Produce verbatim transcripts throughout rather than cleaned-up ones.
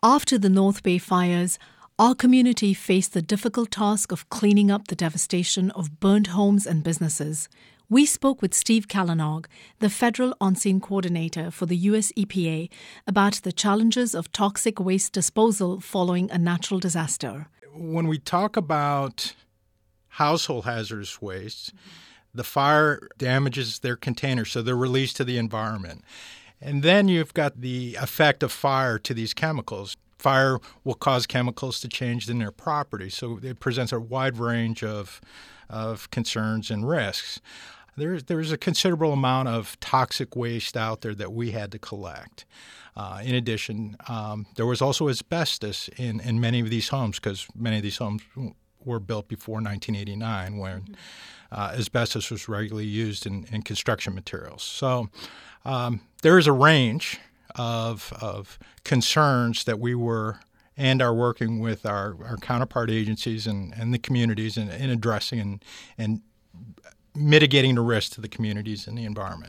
After the North Bay fires, our community faced the difficult task of cleaning up the devastation of burnt homes and businesses. We spoke with Steve Calanog, the Federal On-Scene Coordinator for the U S E P A, about the challenges of toxic waste disposal following a natural disaster. When we talk about household hazardous waste, the fire damages their containers, so they're released to the environment. And then you've got the effect of fire to these chemicals. Fire will cause chemicals to change in their property, so it presents a wide range of of concerns and risks. There's there's a considerable amount of toxic waste out there that we had to collect. Uh, in addition, um, there was also asbestos in, in many of these homes because many of these homes were built before nineteen eighty-nine when uh, asbestos was regularly used in, in construction materials. So um, there is a range of of concerns that we were and are working with our, our counterpart agencies and, and the communities in, in addressing and, and mitigating the risk to the communities and the environment.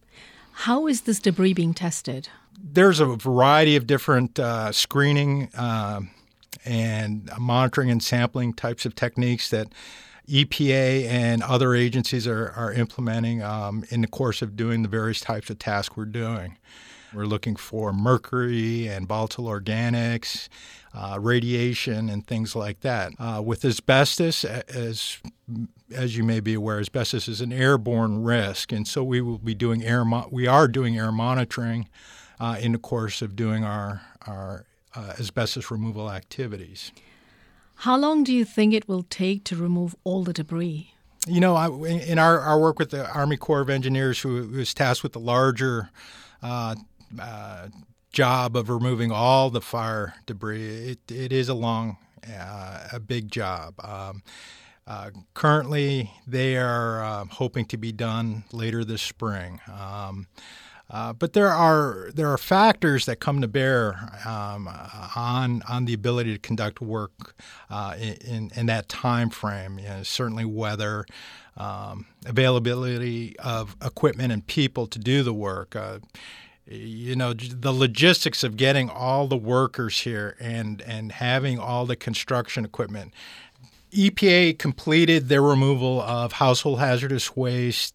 How is this debris being tested? There's a variety of different uh, screening uh, and monitoring and sampling types of techniques that E P A and other agencies are, are implementing um, in the course of doing the various types of tasks we're doing. We're looking for mercury and volatile organics, uh, radiation, and things like that. Uh, with asbestos, as as you may be aware, asbestos is an airborne risk, and so we will be doing air. Mo- we are doing air monitoring uh, in the course of doing our our uh, asbestos removal activities. How long do you think it will take to remove all the debris? You know, I, in our, our work with the Army Corps of Engineers, who was tasked with the larger uh, uh, job of removing all the fire debris, it, it is a long, uh, a big job. Um, uh, currently, they are uh, hoping to be done later this spring. Um, Uh, but there are there are factors that come to bear um, on on the ability to conduct work uh, in in that time frame. You know, certainly weather, um, availability of equipment and people to do the work. Uh, you know, the logistics of getting all the workers here and and having all the construction equipment. E P A completed their removal of household hazardous waste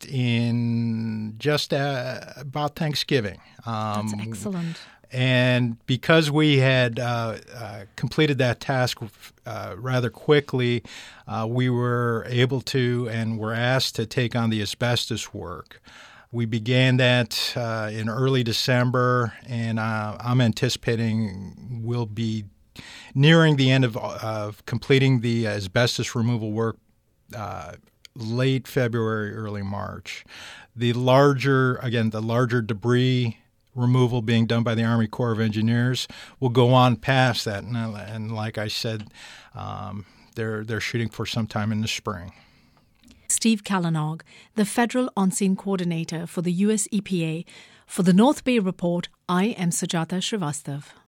in just uh, about Thanksgiving. Um, That's excellent. And because we had uh, uh, completed that task uh, rather quickly, uh, we were able to and were asked to take on the asbestos work. We began that uh, in early December, and uh, I'm anticipating we'll be nearing the end of, of completing the asbestos removal work uh, late February, early March. The larger, again, the larger debris removal being done by the Army Corps of Engineers will go on past that. And, and like I said, um, they're they're shooting for sometime in the spring. Steve Calanog, the Federal On-Scene Coordinator for the U S E P A. For the North Bay Report, I am Sujata Srivastav.